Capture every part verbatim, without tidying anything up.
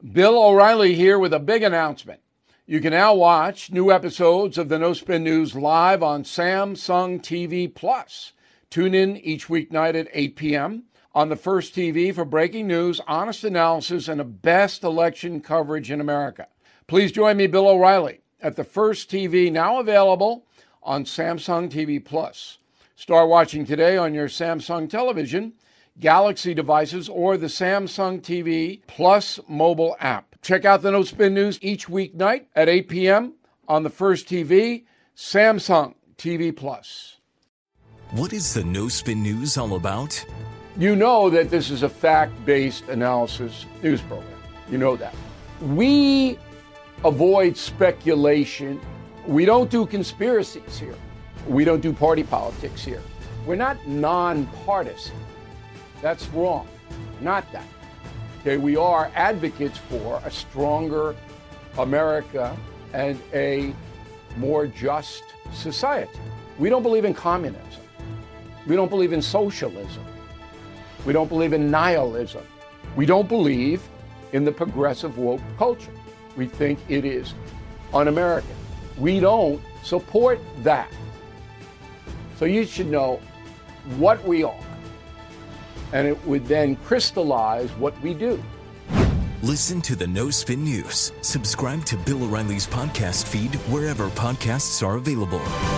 Bill O'Reilly here with a big announcement. You can now watch new episodes of the No Spin News live on Samsung T V Plus. Tune in each weeknight at eight p.m. on the First T V for breaking news, honest analysis, and the best election coverage in America. Please join me, Bill O'Reilly, at the First T V, now available on Samsung T V Plus. Start watching today on your Samsung television, Galaxy devices, or the Samsung T V Plus mobile app. Check out the No Spin News each weeknight at eight p.m. on the First T V, Samsung T V Plus. What is the No Spin News all about? You know that this is a fact-based analysis news program. You know that. We avoid speculation. We don't do conspiracies here. We don't do party politics here. We're not nonpartisan. That's wrong. Not that. Okay, we are advocates for a stronger America and a more just society. We don't believe in communism. We don't believe in socialism. We don't believe in nihilism. We don't believe in the progressive woke culture. We think it is un-American. We don't support that. So you should know what we are. And it would then crystallize what we do. Listen to the No Spin News. Subscribe to Bill O'Reilly's podcast feed wherever podcasts are available.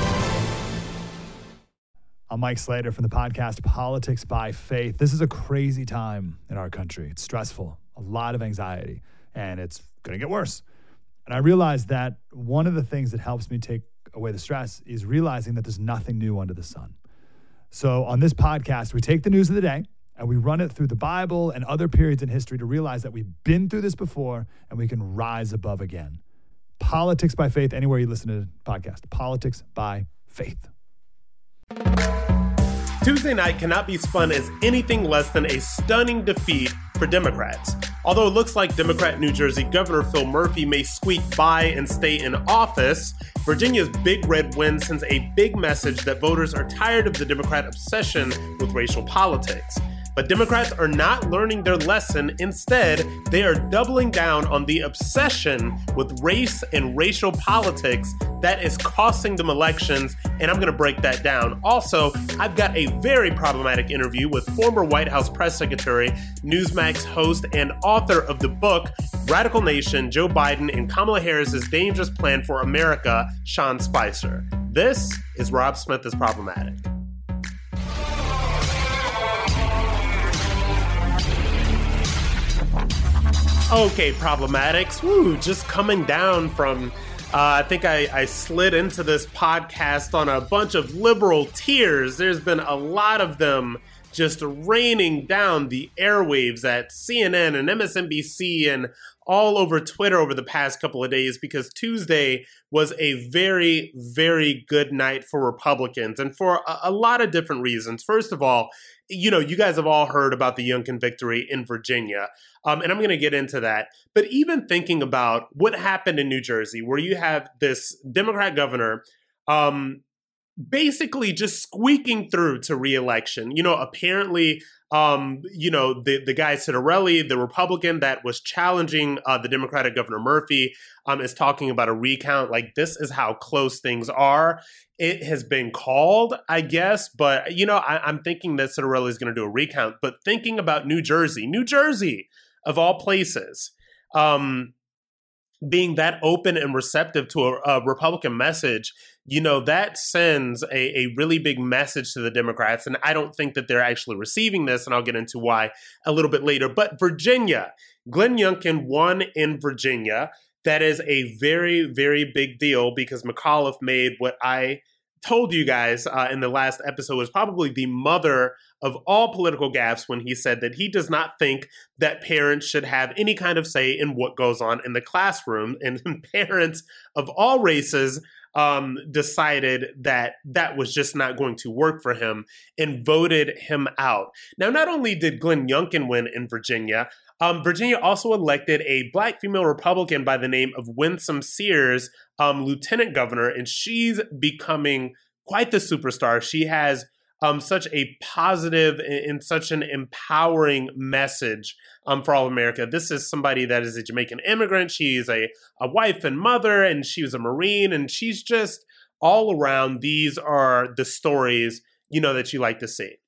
I'm Mike Slater from the podcast Politics by Faith. This is a crazy time in our country. It's stressful, a lot of anxiety, and it's going to get worse. And I realized that one of the things that helps me take away the stress is realizing that there's nothing new under the sun. So on this podcast, we take the news of the day and we run it through the Bible and other periods in history to realize that we've been through this before and we can rise above again. Politics by Faith, anywhere you listen to the podcast. Politics by Faith. Tuesday night cannot be spun as anything less than a stunning defeat for Democrats. Although it looks like Democrat New Jersey Governor Phil Murphy may squeak by and stay in office, Virginia's big red win sends a big message that voters are tired of the Democrat obsession with racial politics. But Democrats are not learning their lesson. Instead, they are doubling down on the obsession with race and racial politics that is costing them elections, and I'm going to break that down. Also, I've got a very problematic interview with former White House press secretary, Newsmax host, and author of the book, Radical Nation, Joe Biden and Kamala Harris's Dangerous Plan for America, Sean Spicer. This is Rob Smith is Problematic. Okay, Problematics. Woo, just coming down from, uh, I think I, I slid into this podcast on a bunch of liberal tears. There's been a lot of them just raining down the airwaves at C N N and M S N B C and all over Twitter over the past couple of days because Tuesday was a very, very good night for Republicans and for a, a lot of different reasons. First of all, you know, you guys have all heard about the Youngkin victory in Virginia, um, and I'm going to get into that. But even thinking about what happened in New Jersey, where you have this Democrat governor um, basically just squeaking through to re-election. You know, apparently, um, you know, the, the guy Citarelli, the Republican that was challenging uh, the Democratic Governor Murphy, um, is talking about a recount. Like, this is how close things are. It has been called, I guess, but, you know, I, I'm thinking that Citarelli is going to do a recount. But thinking about New Jersey, New Jersey, of all places, um, being that open and receptive to a, a Republican message, you know, that sends a, a really big message to the Democrats. And I don't think that they're actually receiving this, and I'll get into why a little bit later. But Virginia, Glenn Youngkin won in Virginia. That is a very, very big deal because McAuliffe made what I told you guys uh, in the last episode was probably the mother of all political gaffes when he said that he does not think that parents should have any kind of say in what goes on in the classroom. And parents of all races um, decided that that was just not going to work for him and voted him out. Now, not only did Glenn Youngkin win in Virginia, Um, Virginia also elected a black female Republican by the name of Winsome Sears, um, lieutenant governor, and she's becoming quite the superstar. She has um, such a positive and such an empowering message um, for all of America. This is somebody that is a Jamaican immigrant. She's a, a wife and mother, and she was a Marine, and she's just all around. These are the stories, you know, that you like to see.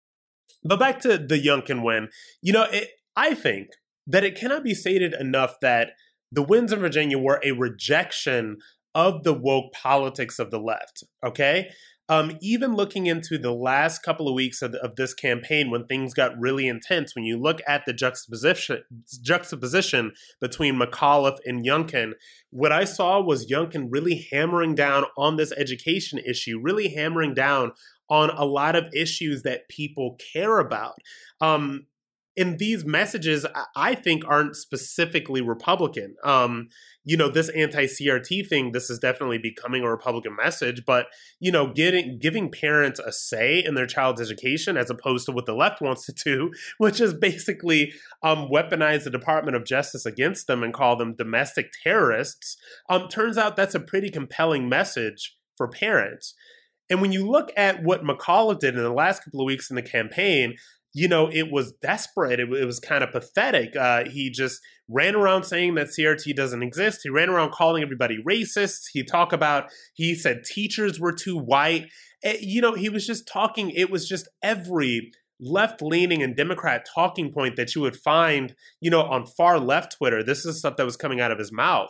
But back to the Youngkin win, you know, it, I think that it cannot be stated enough that the wins in Virginia were a rejection of the woke politics of the left, okay? Um, even looking into the last couple of weeks of, of this campaign when things got really intense, when you look at the juxtaposition, juxtaposition between McAuliffe and Youngkin, what I saw was Youngkin really hammering down on this education issue, really hammering down on a lot of issues that people care about. Um, and these messages, I think, aren't specifically Republican. Um, you know, this anti-C R T thing, this is definitely becoming a Republican message, but, you know, getting, giving parents a say in their child's education as opposed to what the left wants to do, which is basically um, weaponize the Department of Justice against them and call them domestic terrorists, um, turns out that's a pretty compelling message for parents. And when you look at what McAuliffe did in the last couple of weeks in the campaign, you know, it was desperate. It, it was kind of pathetic. Uh, he just ran around saying that C R T doesn't exist. He ran around calling everybody racist. He talked about, he said teachers were too white. Uh, you know, he was just talking, it was just every left-leaning and Democrat talking point that you would find, you know, on far left Twitter. This is stuff that was coming out of his mouth.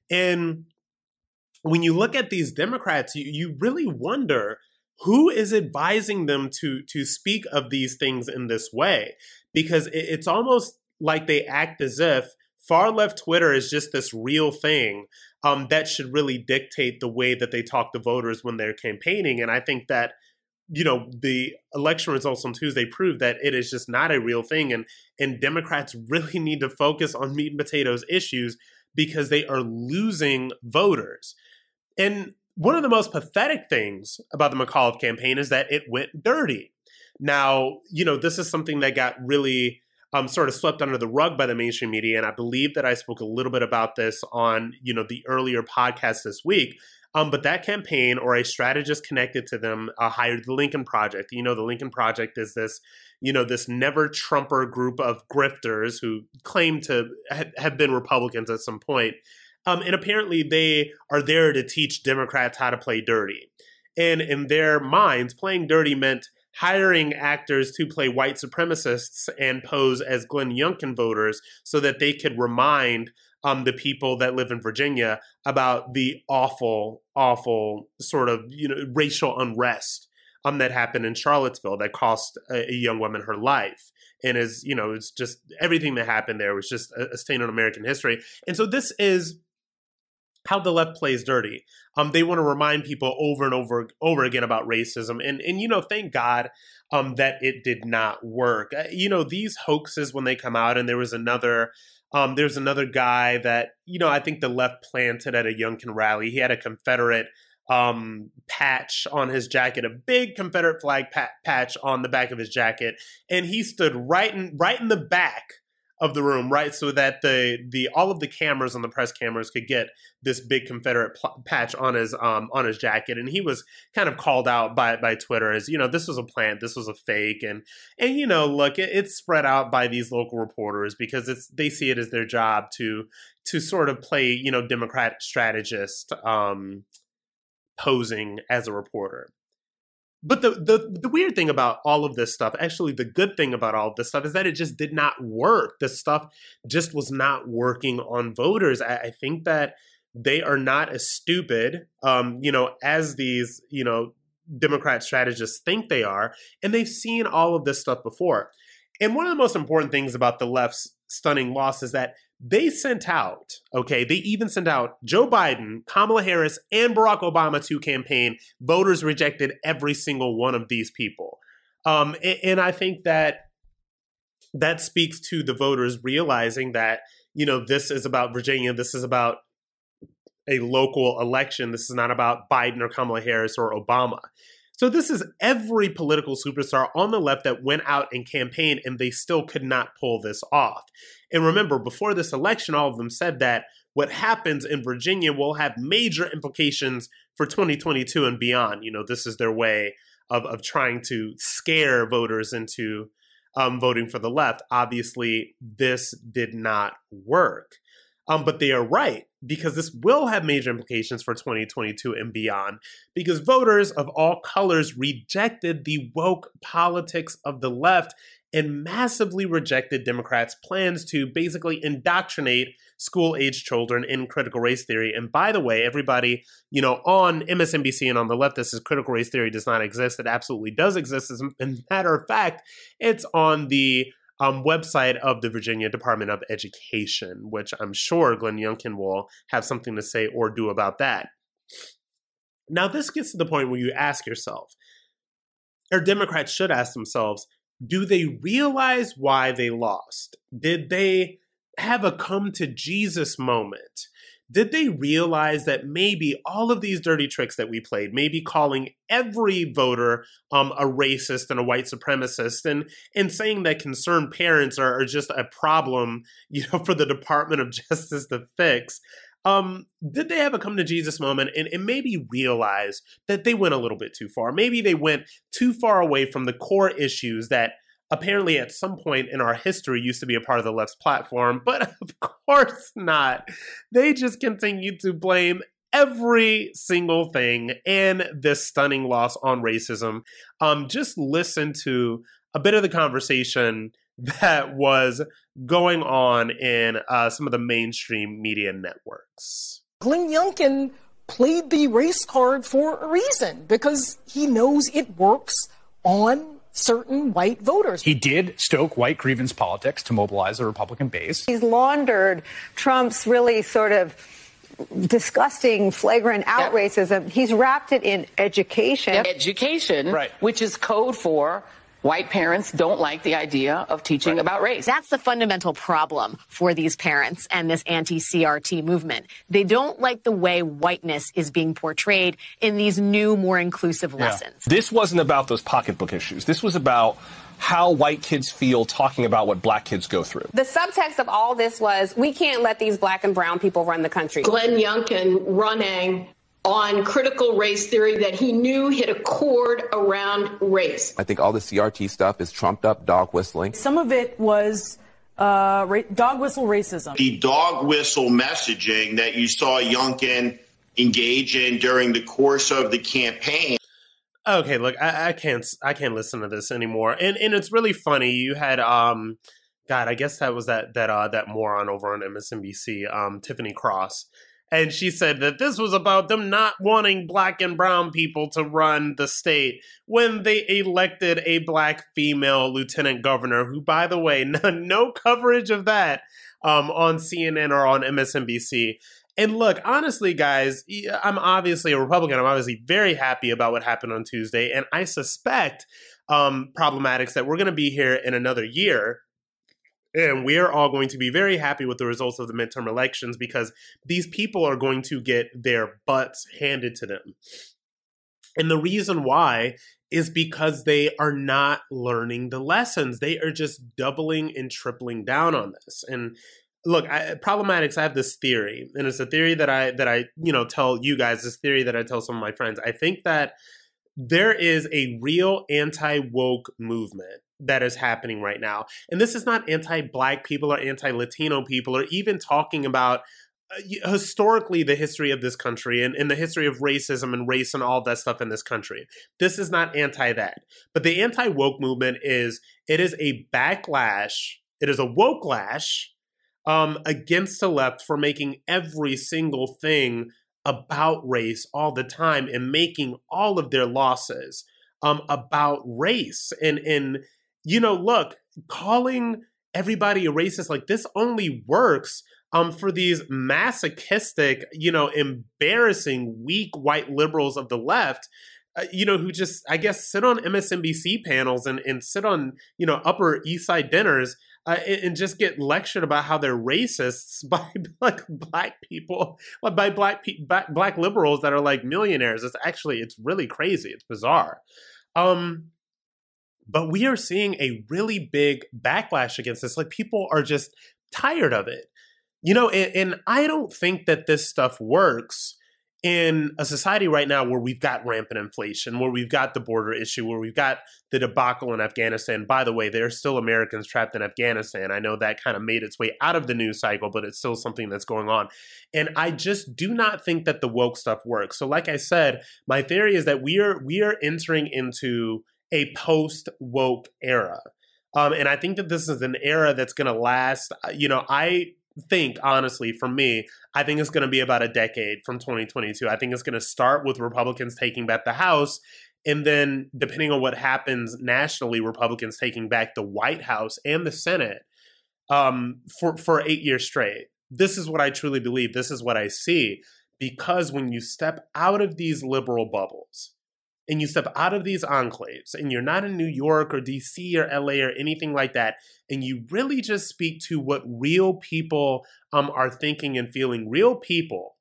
And when you look at these Democrats, you, you really wonder, who is advising them to to speak of these things in this way? Because it, it's almost like they act as if far left Twitter is just this real thing um, that should really dictate the way that they talk to voters when they're campaigning. And I think that, you know, the election results on Tuesday prove that it is just not a real thing. And, and Democrats really need to focus on meat and potatoes issues because they are losing voters. And one of the most pathetic things about the McAuliffe campaign is that it went dirty. Now, you know, this is something that got really um, sort of swept under the rug by the mainstream media. And I believe that I spoke a little bit about this on, you know, the earlier podcast this week. Um, but that campaign, or a strategist connected to them, uh, hired the Lincoln Project. You know, the Lincoln Project is this, you know, this never Trumper group of grifters who claim to ha- have been Republicans at some point. Um, and apparently they are there to teach Democrats how to play dirty. And in their minds, playing dirty meant hiring actors to play white supremacists and pose as Glenn Youngkin voters so that they could remind um, the people that live in Virginia about the awful, awful sort of, you know, racial unrest um, that happened in Charlottesville that cost a, a young woman her life. And is, you know, it's just everything that happened there was just a, a stain on American history. And so this is how the left plays dirty. Um, they want to remind people over and over over again about racism. And, and you know, thank God um, that it did not work. Uh, you know, these hoaxes, when they come out, and there was another, um, there's another guy that, you know, I think the left planted at a Youngkin rally. He had a Confederate um, patch on his jacket, a big Confederate flag pat- patch on the back of his jacket. And he stood right in, right in the back of the room, right, so that the the all of the cameras on the press cameras could get this big Confederate pl- patch on his um on his jacket. And he was kind of called out by by Twitter as, you know, this was a plant, this was a fake, and and you know, look, it, it's spread out by these local reporters because it's they see it as their job to to sort of play, you know, Democrat strategist um posing as a reporter. But the, the the weird thing about all of this stuff, actually the good thing about all of this stuff, is that it just did not work. This stuff just was not working on voters. I, I think that they are not as stupid, um, you know, as these, you know, Democrat strategists think they are. And they've seen all of this stuff before. And one of the most important things about the left's stunning loss is that they sent out, okay, they even sent out Joe Biden, Kamala Harris, and Barack Obama to campaign. Voters rejected every single one of these people. Um, and, and I think that that speaks to the voters realizing that, you know, this is about Virginia. This is about a local election. This is not about Biden or Kamala Harris or Obama. So this is every political superstar on the left that went out and campaigned, and they still could not pull this off. And remember, before this election, all of them said that what happens in Virginia will have major implications for twenty twenty-two and beyond. You know, this is their way of, of trying to scare voters into um, voting for the left. Obviously, this did not work. Um, but they are right, because this will have major implications for twenty twenty-two and beyond, because voters of all colors rejected the woke politics of the left and massively rejected Democrats' plans to basically indoctrinate school-age children in critical race theory. And by the way, everybody, you know, on M S N B C and on the left, this is critical race theory does not exist. It absolutely does exist. As a matter of fact, it's on the um, website of the Virginia Department of Education, which I'm sure Glenn Youngkin will have something to say or do about that. Now, this gets to the point where you ask yourself, or Democrats should ask themselves, do they realize why they lost? Did they have a come to Jesus moment? Did they realize that maybe all of these dirty tricks that we played, maybe calling every voter um, a racist and a white supremacist, and, and saying that concerned parents are, are just a problem, you know, for the Department of Justice to fix? Um, did they have a come to Jesus moment and, and maybe realize that they went a little bit too far? Maybe they went too far away from the core issues that apparently at some point in our history used to be a part of the left's platform, but of course not. They just continue to blame every single thing and this stunning loss on racism. Um, just listen to a bit of the conversation that was going on in uh, some of the mainstream media networks. Glenn Youngkin played the race card for a reason, because he knows it works on certain white voters. He did stoke white grievance politics to mobilize the Republican base. He's laundered Trump's really sort of disgusting, flagrant out yep. racism. He's wrapped it in education. Yep. Education, right. Which is code for white parents don't like the idea of teaching right. about race. That's the fundamental problem for these parents and this anti-C R T movement. They don't like the way whiteness is being portrayed in these new, more inclusive yeah. lessons. This wasn't about those pocketbook issues. This was about how white kids feel talking about what black kids go through. The subtext of all this was, we can't let these black and brown people run the country. Glenn Youngkin running on critical race theory that he knew hit a chord around race. I think all the C R T stuff is trumped up dog whistling. Some of it was uh, ra- dog whistle racism. The dog whistle messaging that you saw Youngkin engage in during the course of the campaign. Okay, look, I, I can't, I can't listen to this anymore, and and it's really funny. You had, um, God, I guess that was that that uh, that moron over on M S N B C, um, Tiffany Cross. And she said that this was about them not wanting black and brown people to run the state when they elected a black female lieutenant governor, who, by the way, no, no coverage of that um, on C N N or on M S N B C. And look, honestly, guys, I'm obviously a Republican. I'm obviously very happy about what happened on Tuesday. And I suspect, um, Problematics, that we're going to be here in another year. And we're all going to be very happy with the results of the midterm elections, because these people are going to get their butts handed to them. And the reason why is because they are not learning the lessons. They are just doubling and tripling down on this. And look, I, Problematics, I have this theory, and it's a theory that I, that I, you know, tell you guys, this theory that I tell some of my friends. I think that there is a real anti-woke movement that is happening right now. And this is not anti-black people or anti-Latino people, or even talking about uh, historically the history of this country and, and the history of racism and race and all that stuff in this country. This is not anti-that. But the anti-woke movement is, it is a backlash, it is a woke-lash um, against the left for making every single thing about race all the time and making all of their losses um, about race. And, and, you know, look, calling everybody a racist like this only works um, for these masochistic, you know, embarrassing, weak white liberals of the left, uh, you know, who just, I guess, sit on M S N B C panels and, and sit on, you know, Upper East Side dinners uh, and, and just get lectured about how they're racists by like black people, by black, pe- black black liberals that are like millionaires. It's actually, it's really crazy. It's bizarre. Um, But we are seeing a really big backlash against this. Like, people are just tired of it. You know, and, and I don't think that this stuff works in a society right now where we've got rampant inflation, where we've got the border issue, where we've got the debacle in Afghanistan. By the way, there are still Americans trapped in Afghanistan. I know that kind of made its way out of the news cycle, but it's still something that's going on. And I just do not think that the woke stuff works. So like I said, my theory is that we are we are entering into a post-woke era. Um, and I think that this is an era that's going to last. You know, I think, honestly, for me, I think it's going to be about a decade from twenty twenty-two. I think it's going to start with Republicans taking back the House. And then, depending on what happens nationally, Republicans taking back the White House and the Senate um, for, for eight years straight. This is what I truly believe. This is what I see. Because when you step out of these liberal bubbles, and you step out of these enclaves, and you're not in New York or D C or L A or anything like that, and you really just speak to what real people um, are thinking and feeling, real people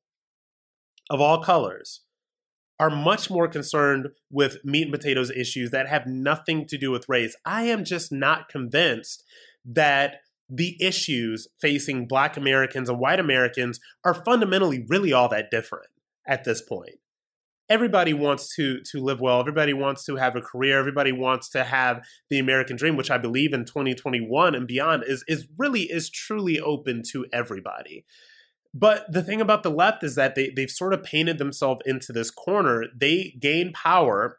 of all colors are much more concerned with meat and potatoes issues that have nothing to do with race. I am just not convinced that the issues facing Black Americans and white Americans are fundamentally really all that different at this point. Everybody wants to to live well. Everybody wants to have a career. Everybody wants to have the American dream, which I believe in twenty twenty-one and beyond is is really is truly open to everybody. But the thing about the left is that they they've sort of painted themselves into this corner. They gain power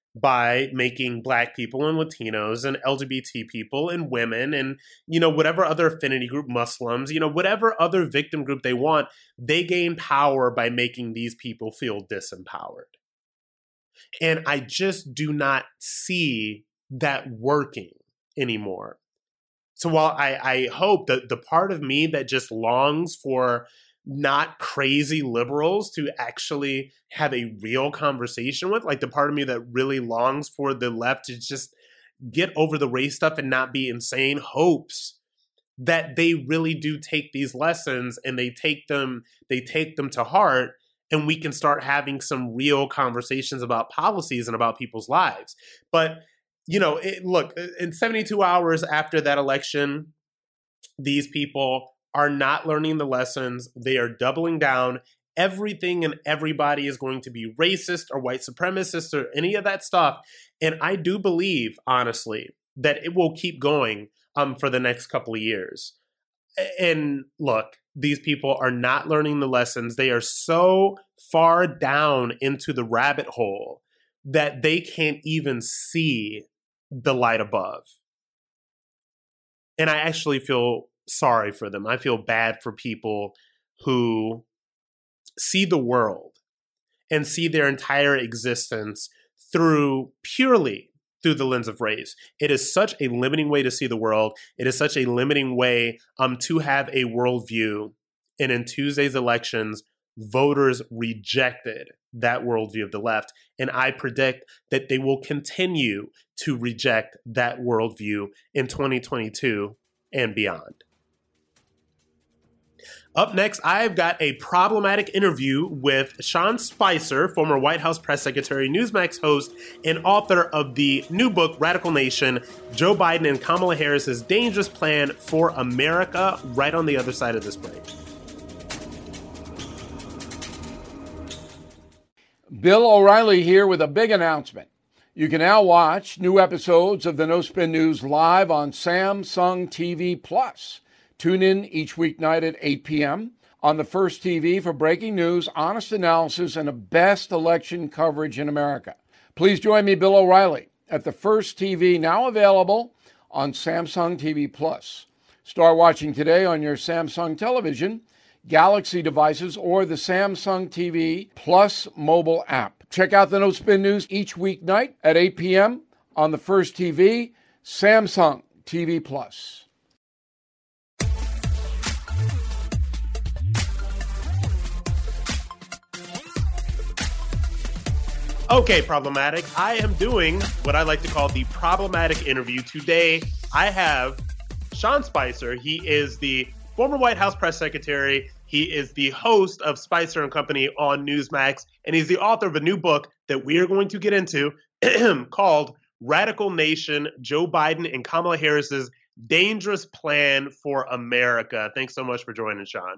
by making Black people and Latinos and L G B T people and women and, you know, whatever other affinity group, Muslims, you know, whatever other victim group they want, they gain power by making these people feel disempowered. And I just do not see that working anymore. So while I, I hope that the part of me that just longs for not crazy liberals to actually have a real conversation with, like the part of me that really longs for the left to just get over the race stuff and not be insane, hopes that they really do take these lessons and they take them, they take them to heart, and we can start having some real conversations about policies and about people's lives. But, you know, it, look, in seventy-two hours after that election, these people are not learning the lessons. They are doubling down. Everything and everybody is going to be racist or white supremacist or any of that stuff. And I do believe, honestly, that it will keep going um, for the next couple of years. And look, these people are not learning the lessons. They are so far down into the rabbit hole that they can't even see the light above. And I actually feel sorry for them. I feel bad for people who see the world and see their entire existence through purely through the lens of race. It is such a limiting way to see the world. It is such a limiting way um, to have a worldview. And in Tuesday's elections, voters rejected that worldview of the left. And I predict that they will continue to reject that worldview in twenty twenty-two and beyond. Up next, I've got a problematic interview with Sean Spicer, former White House press secretary, Newsmax host, and author of the new book, Radical Nation, Joe Biden and Kamala Harris's Dangerous Plan for America, right on the other side of this break. Bill O'Reilly here with a big announcement. You can now watch new episodes of the No Spin News live on Samsung T V Plus. Tune in each weeknight at eight p.m. on the First T V for breaking news, honest analysis, and the best election coverage in America. Please join me, Bill O'Reilly, at the First T V, now available on Samsung T V Plus. Start watching today on your Samsung television, Galaxy devices, or the Samsung T V Plus mobile app. Check out the No Spin News each weeknight at eight p.m. on the First T V, Samsung T V Plus. Okay, Problematic. I am doing what I like to call the problematic interview. Today, I have Sean Spicer. He is the former White House press secretary. He is the host of Spicer and Company on Newsmax, and he's the author of a new book that we are going to get into called Radical Nation, Joe Biden and Kamala Harris's Dangerous Plan for America. Thanks so much for joining, Sean.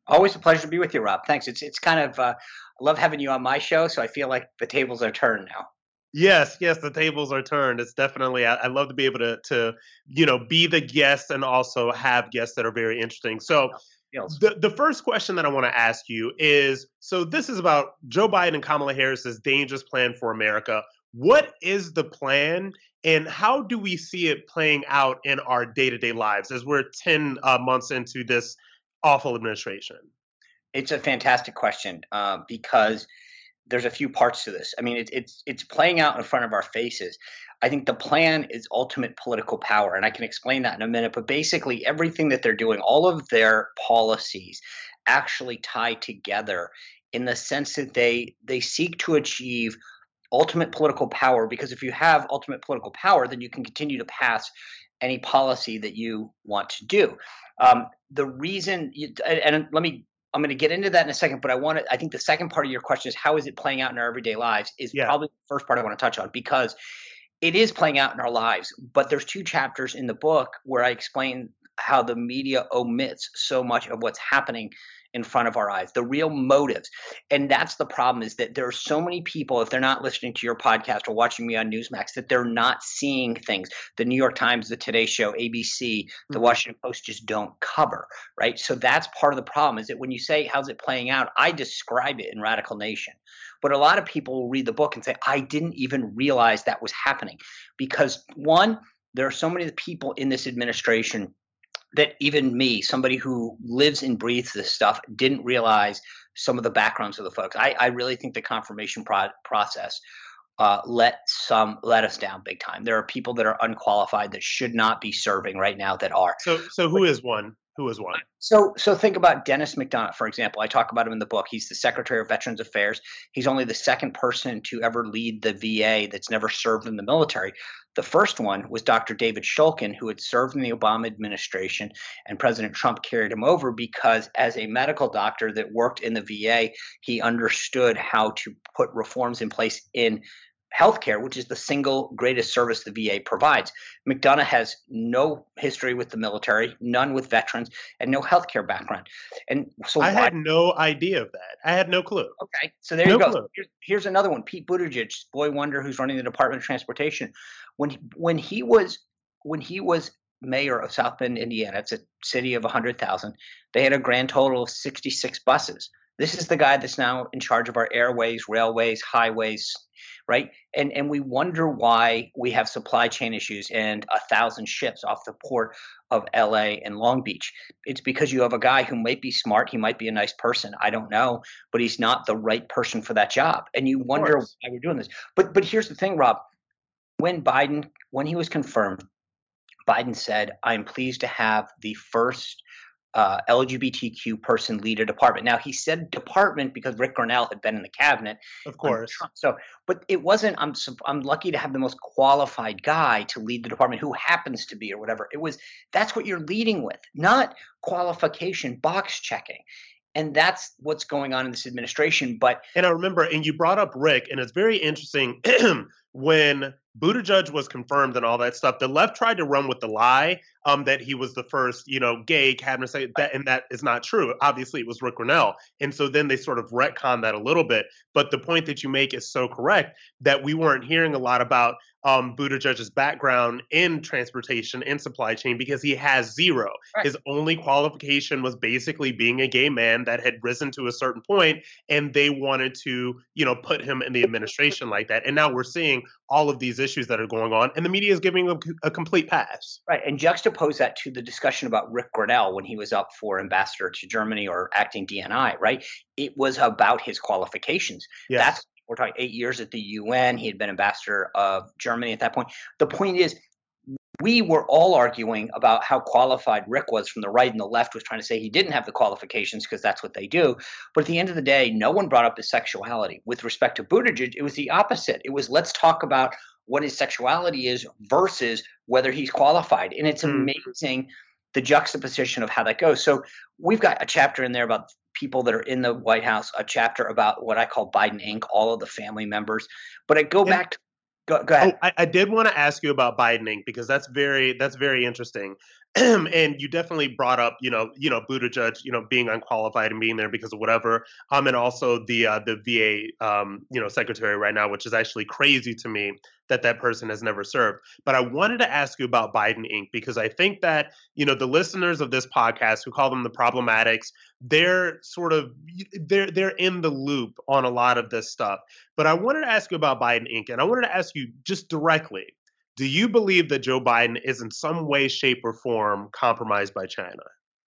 Always a pleasure to be with you, Rob. Thanks. It's it's kind of uh, I love having you on my show, so I feel like the tables are turned now. Yes, yes, the tables are turned. It's definitely, I, I love to be able to, to, you know, be the guest and also have guests that are very interesting. So the, the first question that I want to ask you is, so this is about Joe Biden and Kamala Harris's dangerous plan for America. What is the plan and how do we see it playing out in our day-to-day lives as we're ten uh, months into this awful administration? It's a fantastic question uh, because there's a few parts to this. I mean, it, it's it's playing out in front of our faces. I think the plan is ultimate political power, and I can explain that in a minute. But basically, everything that they're doing, all of their policies, actually tie together in the sense that they they seek to achieve ultimate political power. Because if you have ultimate political power, then you can continue to pass any policy that you want to do. Um, the reason, you, and, and let me. I'm going to get into that in a second, but I want to, I think the second part of your question is how is it playing out in our everyday lives is yeah. probably the first part I want to touch on, because it is playing out in our lives. But there's two chapters in the book where I explain how the media omits so much of what's happening in front of our eyes, the real motives. And that's the problem, is that there are so many people, if they're not listening to your podcast or watching me on Newsmax, that they're not seeing things. The New York Times, the Today Show, A B C, the mm-hmm. Washington Post just don't cover, right? So that's part of the problem, is that when you say, how's it playing out? I describe it in Radical Nation. But a lot of people will read the book and say, I didn't even realize that was happening. Because one, there are so many people in this administration that even me, somebody who lives and breathes this stuff, didn't realize some of the backgrounds of the folks. I, I really think the confirmation pro- process uh, let some let us down big time. There are people that are unqualified that should not be serving right now that are. So, so who is one? Who is one? So, so think about Dennis McDonough, for example. I talk about him in the book. He's the Secretary of Veterans Affairs. He's only the second person to ever lead the V A that's never served in the military. The first one was Doctor David Shulkin, who had served in the Obama administration, and President Trump carried him over because as a medical doctor that worked in the V A, he understood how to put reforms in place in healthcare, which is the single greatest service the V A provides. McDonough has no history with the military, none with veterans, and no healthcare background. And so I why, had no idea of that. I had no clue. Okay, so there no you go. Clue. Here's, here's another one. Pete Buttigieg, boy wonder, who's running the Department of Transportation. When he, when he was when he was mayor of South Bend, Indiana, it's a city of one hundred thousand. They had a grand total of sixty-six buses. This is the guy that's now in charge of our airways, railways, highways, right? And and we wonder why we have supply chain issues and a thousand ships off the port of L A and Long Beach. It's because you have a guy who might be smart, he might be a nice person, I don't know, but he's not the right person for that job. And you wonder why we're doing this. But but here's the thing, Rob. When Biden, when he was confirmed, Biden said, I'm pleased to have the first Uh, L G B T Q person lead a department. Now, he said department because Rick Grenell had been in the cabinet. Of course. So, but it wasn't, I'm I'm lucky to have the most qualified guy to lead the department who happens to be or whatever. It was, that's what you're leading with, not qualification, box checking. And that's what's going on in this administration. But And I remember, and you brought up Rick, and it's very interesting when Buttigieg was confirmed and all that stuff, the left tried to run with the lie um, that he was the first, you know, gay cabinet secretary, that, and that is not true. Obviously, it was Rick Grenell. And so then they sort of retconned that a little bit. But the point that you make is so correct that we weren't hearing a lot about um, Buttigieg's background in transportation and supply chain because he has zero. Right. His only qualification was basically being a gay man that had risen to a certain point, and they wanted to, you know, put him in the administration like that. And now we're seeing all of these issues that are going on, and the media is giving a, a complete pass. Right, and juxtapose that to the discussion about Rick Grenell when he was up for ambassador to Germany or acting D N I, right? It was about his qualifications. Yes. That's, we're talking eight years at the U N. He had been ambassador of Germany at that point. The point is, we were all arguing about how qualified Rick was from the right, and the left was trying to say he didn't have the qualifications because that's what they do. But at the end of the day, no one brought up his sexuality. With respect to Buttigieg, it was the opposite. It was, let's talk about what his sexuality is versus whether he's qualified. And it's amazing the juxtaposition of how that goes. So we've got a chapter in there about people that are in the White House, a chapter about what I call Biden Incorporated, all of the family members. But I go yeah. back to Go, go ahead. Oh, I, I did want to ask you about Biden Incorporated because that's very that's very interesting. and you definitely brought up, you know, you know, Buttigieg, you know, being unqualified and being there because of whatever, um, and also the uh, the V A, um, you know, secretary right now, which is actually crazy to me that that person has never served. But I wanted to ask you about Biden Incorporated because I think that, you know, the listeners of this podcast who call them the problematics, they're sort of they're they're in the loop on a lot of this stuff. But I wanted to ask you about Biden Incorporated, and I wanted to ask you just directly. Do you believe that Joe Biden is in some way, shape, or form compromised by China?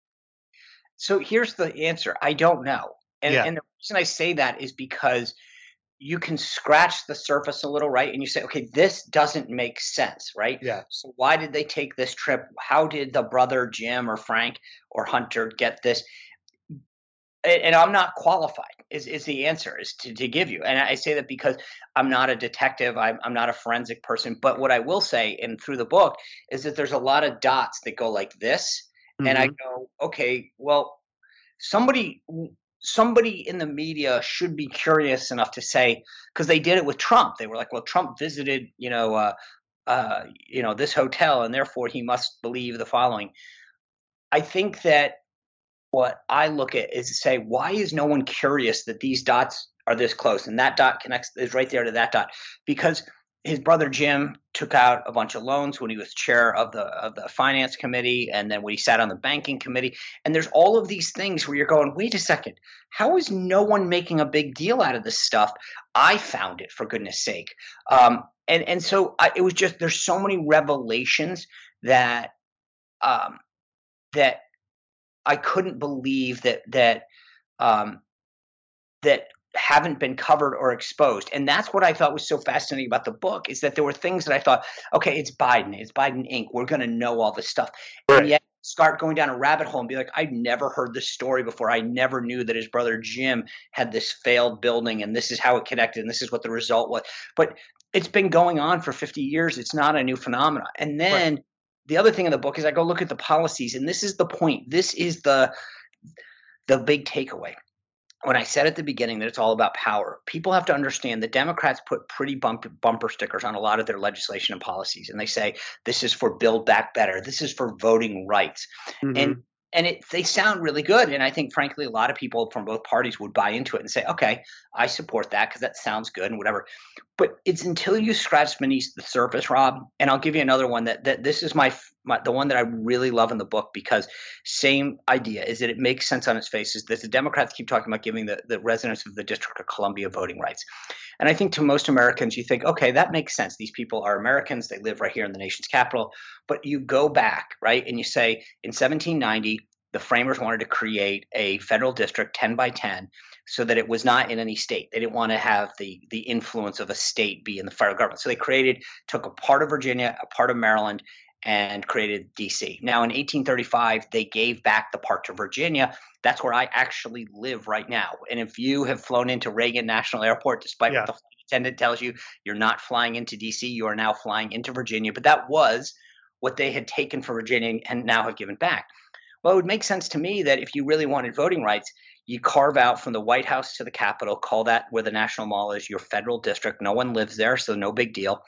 So here's the answer. I don't know. And, Yeah. and the reason I say that is because you can scratch the surface a little, right? And you say, okay, this doesn't make sense, right? Yeah. So why did they take this trip? How did the brother Jim or Frank or Hunter get this? And and I'm not qualified is, is the answer is to, to give you. And I say that because I'm not a detective. I'm, I'm not a forensic person. But what I will say, and through the book, is that there's a lot of dots that go like this. And I Mhm. go, okay, well, somebody somebody in the media should be curious enough to say, because they did it with Trump. They were like, well, Trump visited, you know, uh, uh, you know, this hotel, and therefore he must believe the following. I think that what I look at is to say, why is no one curious that these dots are this close? And that dot connects is right there to that dot. Because his brother Jim took out a bunch of loans when he was chair of the of the finance committee, and then when he sat on the banking committee. And there's all of these things where you're going, wait a second, how is no one making a big deal out of this stuff? I found it, for goodness sake. Um, and and so I, it was just there's so many revelations that um, that. I couldn't believe that that um, that haven't been covered or exposed, and that's what I thought was so fascinating about the book is that there were things that I thought, okay, it's Biden, it's Biden Incorporated. We're going to know all this stuff, Right. and yet start going down a rabbit hole and be like, I'd never heard this story before. I never knew that his brother Jim had this failed building, and this is how it connected, and this is what the result was. But it's been going on for fifty years. It's not a new phenomenon, and then. Right. The other thing in the book is I go look at the policies, and this is the point. This is the the big takeaway. When I said at the beginning that it's all about power, people have to understand the Democrats put pretty bump, bumper stickers on a lot of their legislation and policies, and they say this is for Build Back Better, this is for voting rights, Mhm. and and it they sound really good. And I think, frankly, a lot of people from both parties would buy into it and say, okay, I support that because that sounds good and whatever. But it's until you scratch beneath the surface, Rob. And I'll give you another one that that this is my, my the one that I really love in the book because same idea is that it makes sense on its face. Is that the Democrats keep talking about giving the, the residents of the District of Columbia voting rights. And I think to most Americans, you think, okay, that makes sense. These people are Americans. They live right here in the nation's capital. But you go back, right, and you say in seventeen ninety, the framers wanted to create a federal district ten by ten so that it was not in any state. They didn't want to have the the influence of a state be in the federal government. So they created, took a part of Virginia, a part of Maryland, and created D C. Now in eighteen thirty-five, they gave back the part to Virginia. That's where I actually live right now. And if you have flown into Reagan National Airport, despite Yeah. what the flight attendant tells you, you're not flying into D C, you are now flying into Virginia. But that was what they had taken for Virginia and now have given back. Well, it would make sense to me that if you really wanted voting rights, you carve out from the White House to the Capitol, call that where the National Mall is, your federal district. No one lives there, so no big deal.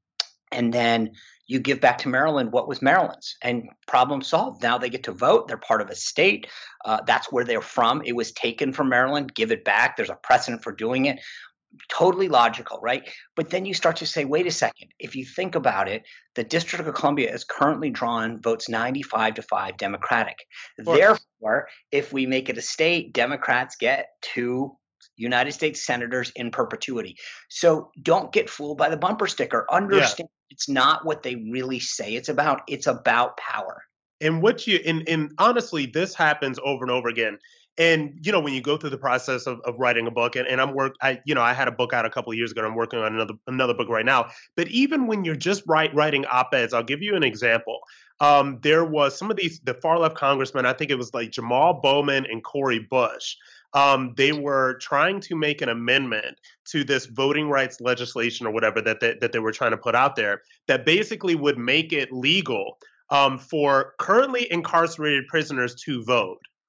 And then you give back to Maryland what was Maryland's, and problem solved. Now they get to vote. They're part of a state. Uh, that's where they're from. It was taken from Maryland. Give it back. There's a precedent for doing it. Totally logical, right? But then you start to say, wait a second. If you think about it, the District of Columbia is currently drawn votes ninety-five to five Democratic. course. Therefore, if we make it a state, Democrats get two United States senators in perpetuity. So don't get fooled by the bumper sticker. Understand it's not what they really say it's about. It's about power. And what you and, and honestly, this happens over and over again. And you know, when you go through the process of, of writing a book, and, and I'm work, I you know, I had a book out a couple of years ago, and I'm working on another another book right now. But even when you're just write, writing op-eds, I'll give you an example. Um, there was some of these the far left congressmen. I think it was like Jamal Bowman and Cori Bush. Um, they were trying to make an amendment to this voting rights legislation or whatever that they, that they were trying to put out there that basically would make it legal um, for currently incarcerated prisoners to vote.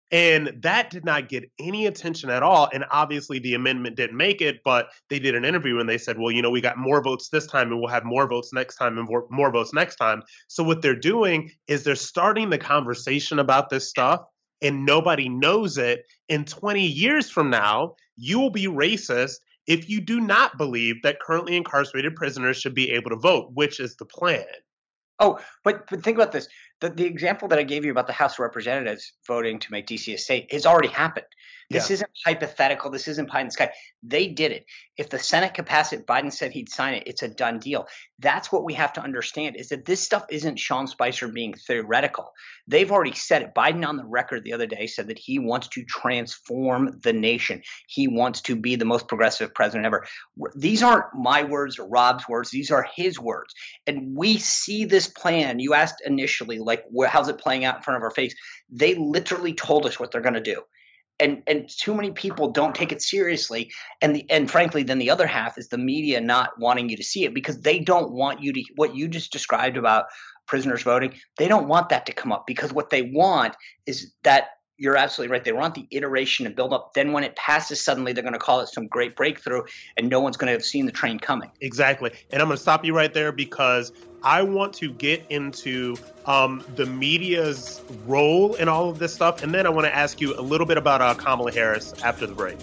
And that did not get any attention at all. And obviously the amendment didn't make it, but they did an interview and they said, well, you know, we got more votes this time and we'll have more votes next time and more, more votes next time. So what they're doing is they're starting the conversation about this stuff and nobody knows it. And twenty years from now, you will be racist if you do not believe that currently incarcerated prisoners should be able to vote, which is the plan. Oh, but but think about this. The, the example that I gave you about the House of Representatives voting to make D C a state has already happened. This Yeah. isn't hypothetical. This isn't pie in the sky. They did it. If the Senate could pass it, Biden said he'd sign it. It's a done deal. That's what we have to understand is that this stuff isn't Sean Spicer being theoretical. They've already said it. Biden on the record the other day said that he wants to transform the nation. He wants to be the most progressive president ever. These aren't my words or Rob's words. These are his words. And we see this plan. You asked initially, like, where, how's it playing out in front of our face? They literally told us what they're going to do. And and too many people don't take it seriously. And the and frankly, then the other half is the media not wanting you to see it because they don't want you to – what you just described about prisoners voting, they don't want that to come up because what they want is that – you're absolutely right. They want the iteration and build up. Then when it passes, suddenly they're going to call it some great breakthrough and no one's going to have seen the train coming. Exactly. And I'm going to stop you right there because I want to get into um, the media's role in all of this stuff. And then I want to ask you a little bit about uh, Kamala Harris after the break.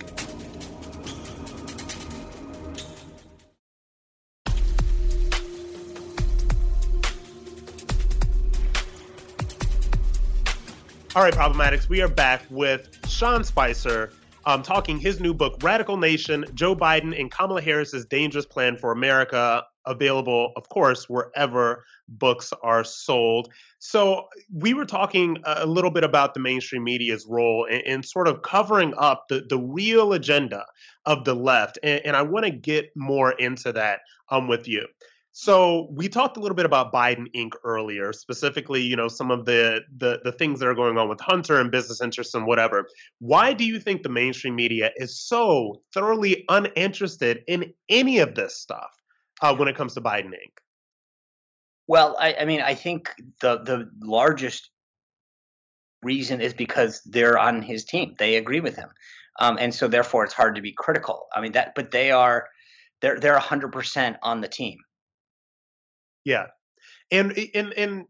All right, Problematics, we are back with Sean Spicer um, talking his new book, Radical Nation, Joe Biden and Kamala Harris's Dangerous Plan for America, available, of course, wherever books are sold. So we were talking a little bit about the mainstream media's role in, in sort of covering up the, the real agenda of the left. And, and I want to get more into that um, with you. So we talked a little bit about Biden Incorporated earlier, specifically, you know, some of the, the the things that are going on with Hunter and business interests and whatever. Why do you think the mainstream media is so thoroughly uninterested in any of this stuff uh, when it comes to Biden Incorporated? Well, I, I mean, I think the the largest reason is because they're on his team. They agree with him, um, and so therefore it's hard to be critical. I mean that, but they are they're they're one hundred percent on the team. Yeah. And, and, and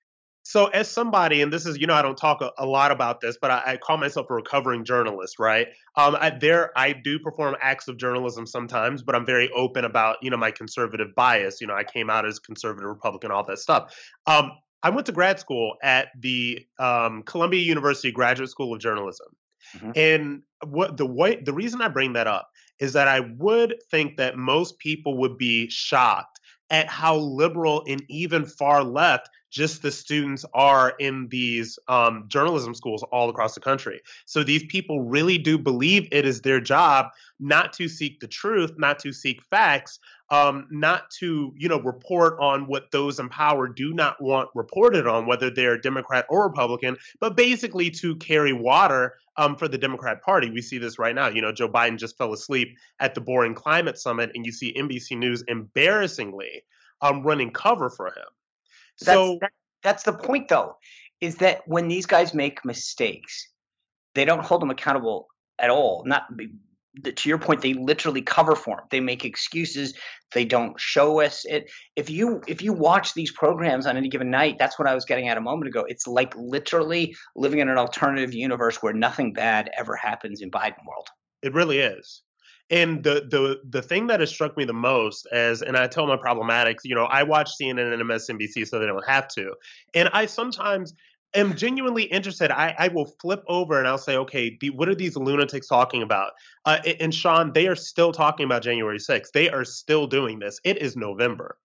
so as somebody, and this is, you know, I don't talk a, a lot about this, but I, I call myself a recovering journalist, right? Um, I, there, I do perform acts of journalism sometimes, but I'm very open about, you know, my conservative bias. You know, I came out as conservative Republican, all that stuff. Um, I went to grad school at the um, Columbia University Graduate School of Journalism. Mm-hmm. And what the way, the reason I bring that up is that I would think that most people would be shocked at how liberal and even far left just the students are in these um, journalism schools all across the country. So these people really do believe it is their job not to seek the truth, not to seek facts, um, not to, you know, report on what those in power do not want reported on, whether they're Democrat or Republican, but basically to carry water um, for the Democrat Party. We see this right now. You know, Joe Biden just fell asleep at the Boring Climate Summit, and you see N B C News embarrassingly um, running cover for him. That's, So that, that's the point, though, is that when these guys make mistakes, they don't hold them accountable at all. Not to your point, they literally cover for them. They make excuses. They don't show us it. If you if you watch these programs on any given night, that's what I was getting at a moment ago. It's like literally living in an alternative universe where nothing bad ever happens in Biden world. It really is. And the the the thing that has struck me the most as, and I tell my problematics, you know, I watch C N N and M S N B C so they don't have to. And I sometimes am genuinely interested. I, I will flip over and I'll say, okay, the, what are these lunatics talking about? Uh, and, and Sean, they are still talking about January sixth. They are still doing this. It is November.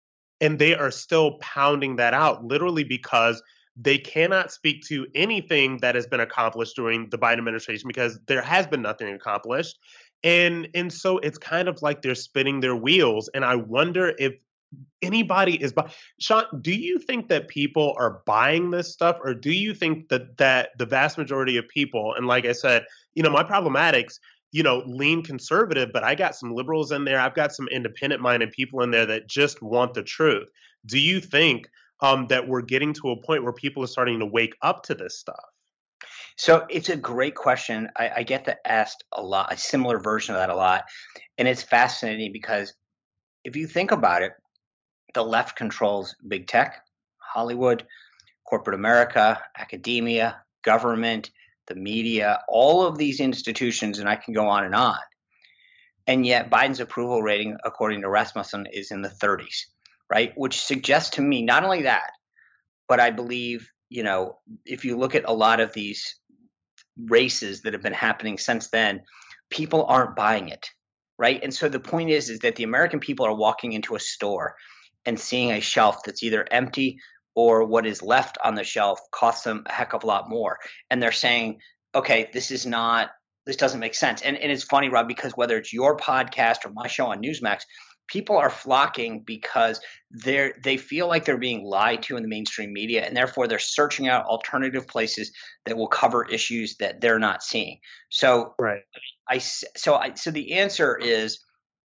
And they are still pounding that out, literally because they cannot speak to anything that has been accomplished during the Biden administration because there has been nothing accomplished. And and so it's kind of like they're spinning their wheels. And I wonder if anybody is buying. Sean, do you think that people are buying this stuff, or do you think that that the vast majority of people, and like I said, you know, my problematics, you know, lean conservative, but I got some liberals in there. I've got some independent minded people in there that just want the truth. Do you think um, that we're getting to a point where people are starting to wake up to this stuff? So it's a great question. I, I get that asked a lot, a similar version of that a lot. And it's fascinating because if you think about it, the left controls big tech, Hollywood, corporate America, academia, government, the media, all of these institutions, and I can go on and on. And yet Biden's approval rating, according to Rasmussen, is in the thirties, right? Which suggests to me not only that, but I believe, you know, if you look at a lot of these races that have been happening since then, people aren't buying it, right? And so the point is, is that the American people are walking into a store and seeing a shelf that's either empty or what is left on the shelf costs them a heck of a lot more. And they're saying, okay, this is not, this doesn't make sense. And, and it's funny, Rob, because whether it's your podcast or my show on Newsmax, people are flocking because they're they feel like they're being lied to in the mainstream media, and therefore they're searching out alternative places that will cover issues that they're not seeing. So, right. I so I so the answer is,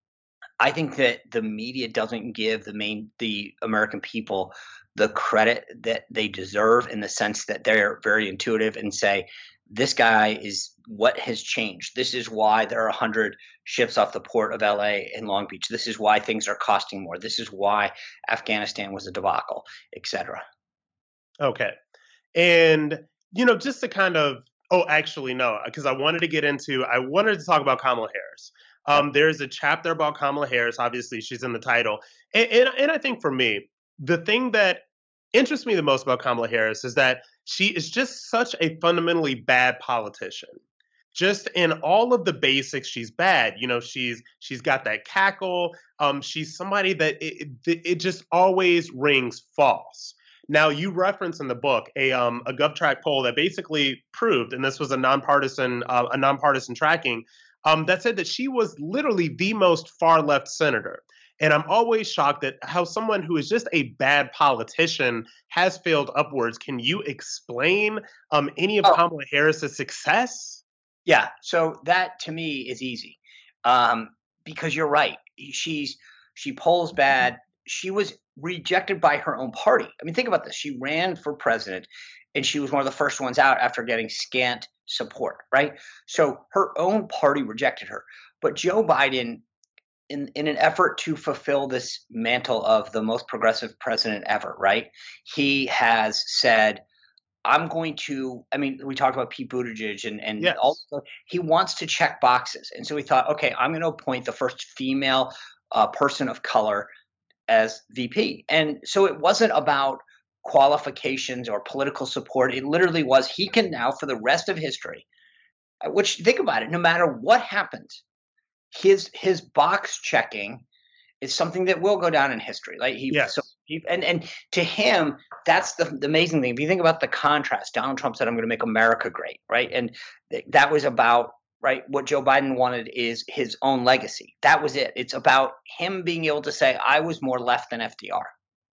I think that the media doesn't give the main the American people the credit that they deserve, in the sense that they're very intuitive and say, this guy is what has changed. This is why there are one hundred ships off the port of L A and Long Beach. This is why things are costing more. This is why Afghanistan was a debacle, et cetera. Okay. And, you know, just to kind of, oh, actually, no, because I wanted to get into, I wanted to talk about Kamala Harris. Um, there's a chapter about Kamala Harris. Obviously, she's in the title. And, and, and I think for me, the thing that interests me the most about Kamala Harris is that she is just such a fundamentally bad politician. Just in all of the basics, she's bad. You know, she's she's got that cackle. Um, she's somebody that it, it, it just always rings false. Now, you reference in the book a um a GovTrack poll that basically proved, and this was a nonpartisan uh, a nonpartisan tracking, um, that said that she was literally the most far left senator. And I'm always shocked at how someone who is just a bad politician has failed upwards. Can you explain um, any of oh. Kamala Harris's success? Yeah, so that to me is easy, um, because you're right. She's she polls bad. She was rejected by her own party. I mean, think about this. She ran for president, and she was one of the first ones out after getting scant support, right? So her own party rejected her. But Joe Biden, in, in an effort to fulfill this mantle of the most progressive president ever, right, he has said, I'm going to, I mean, we talked about Pete Buttigieg and, and yes. all, he wants to check boxes. And so we thought, okay, I'm going to appoint the first female uh, person of color as V P. And so it wasn't about qualifications or political support. It literally was, he can now, for the rest of history, which, think about it, no matter what happens, his his box checking is something that will go down in history. Like he, yes. so he, and and to him, that's the, the amazing thing. If you think about the contrast, Donald Trump said, "I'm going to make America great," right? And th- that was about, right, what Joe Biden wanted is his own legacy. That was it. It's about him being able to say, "I was more left than F D R."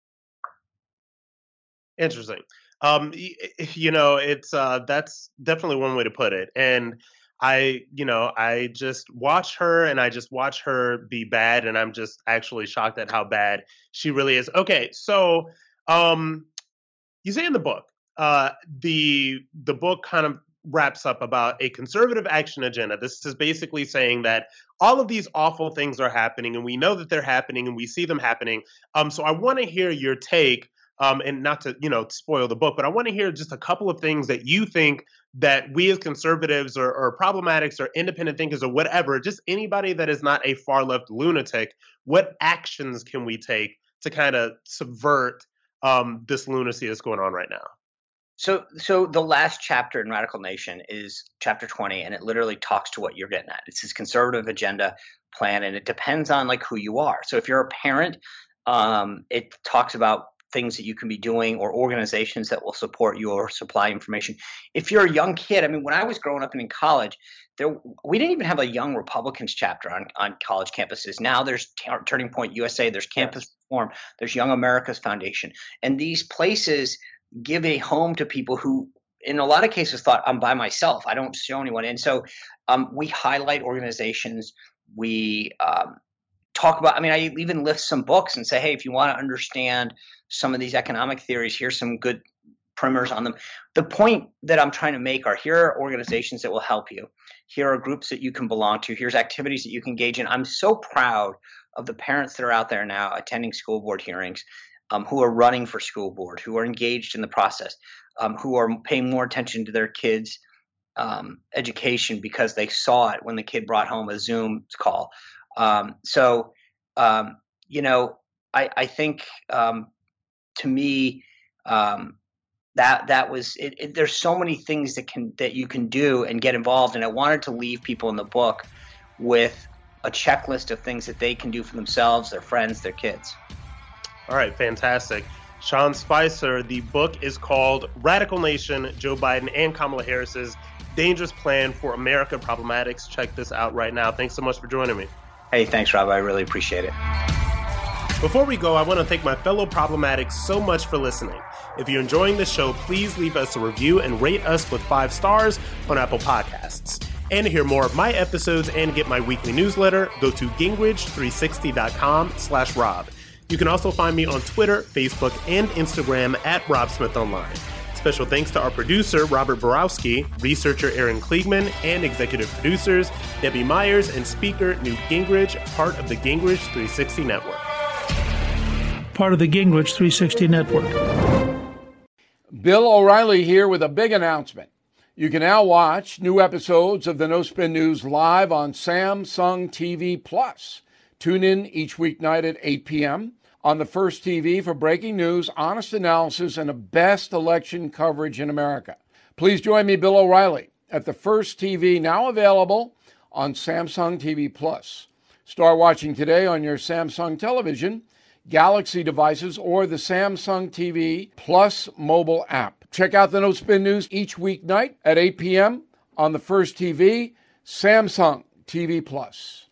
Interesting. Um, you know, it's uh, that's definitely one way to put it. And I, you know, I just watch her and I just watch her be bad, and I'm just actually shocked at how bad she really is. Okay, so um, you say in the book, uh, the the book kind of wraps up about a conservative action agenda. This is basically saying that all of these awful things are happening, and we know that they're happening, and we see them happening. Um, so I want to hear your take. Um, and not to, you know, spoil the book, but I want to hear just a couple of things that you think that we as conservatives or, or problematics or independent thinkers or whatever, just anybody that is not a far left lunatic, what actions can we take to kind of subvert um, this lunacy that's going on right now? So, so the last chapter in Radical Nation is chapter twenty, and it literally talks to what you're getting at. It's this conservative agenda plan, and it depends on like who you are. So if you're a parent, um, it talks about things that you can be doing or organizations that will support you or supply information. If you're a young kid, I mean, when I was growing up and in college, there we didn't even have a Young Republicans chapter on, on college campuses. Now there's t- Turning Point U S A, there's Campus Reform, there's Young America's Foundation. And these places give a home to people who, in a lot of cases, thought, I'm by myself, I don't show anyone. And so um, we highlight organizations, we um, talk about, I mean, I even lift some books and say, hey, if you want to understand some of these economic theories, here's some good perimeters on them. The point that I'm trying to make are here are organizations that will help you. Here are groups that you can belong to. Here's activities that you can engage in. I'm so proud of the parents that are out there now attending school board hearings, um, who are running for school board, who are engaged in the process, um, who are paying more attention to their kids' um, education because they saw it when the kid brought home a Zoom call. Um, so, um, you know, I, I think um, to me, um, that that was it, it, there's so many things that can that you can do and get involved. And I wanted to leave people in the book with a checklist of things that they can do for themselves, their friends, their kids. All right, fantastic. Sean Spicer, the book is called Radical Nation, Joe Biden and Kamala Harris's Dangerous Plan for America Problematics. Check this out right now. Thanks so much for joining me. Hey, thanks, Rob. I really appreciate it. Before we go, I want to thank my fellow Problematics so much for listening. If you're enjoying the show, please leave us a review and rate us with five stars on Apple Podcasts. And to hear more of my episodes and get my weekly newsletter, go to gingrich three sixty dot com slash Rob. You can also find me on Twitter, Facebook, and Instagram at Rob Smith Online. Special thanks to our producer, Robert Borowski, researcher Aaron Kliegman, and executive producers, Debbie Myers and speaker Newt Gingrich, part of the Gingrich three sixty Network. Part of the Gingrich three sixty Network. Bill O'Reilly here with a big announcement. You can now watch new episodes of the No Spin News live on Samsung T V Plus. Tune in each weeknight at eight p.m. on the First T V for breaking news, honest analysis, and the best election coverage in America. Please join me, Bill O'Reilly, at the First T V, now available on Samsung T V Plus. Start watching today on your Samsung television, Galaxy devices, or the Samsung T V Plus mobile app. Check out the No Spin News each weeknight at eight p.m. on the First T V, Samsung T V Plus.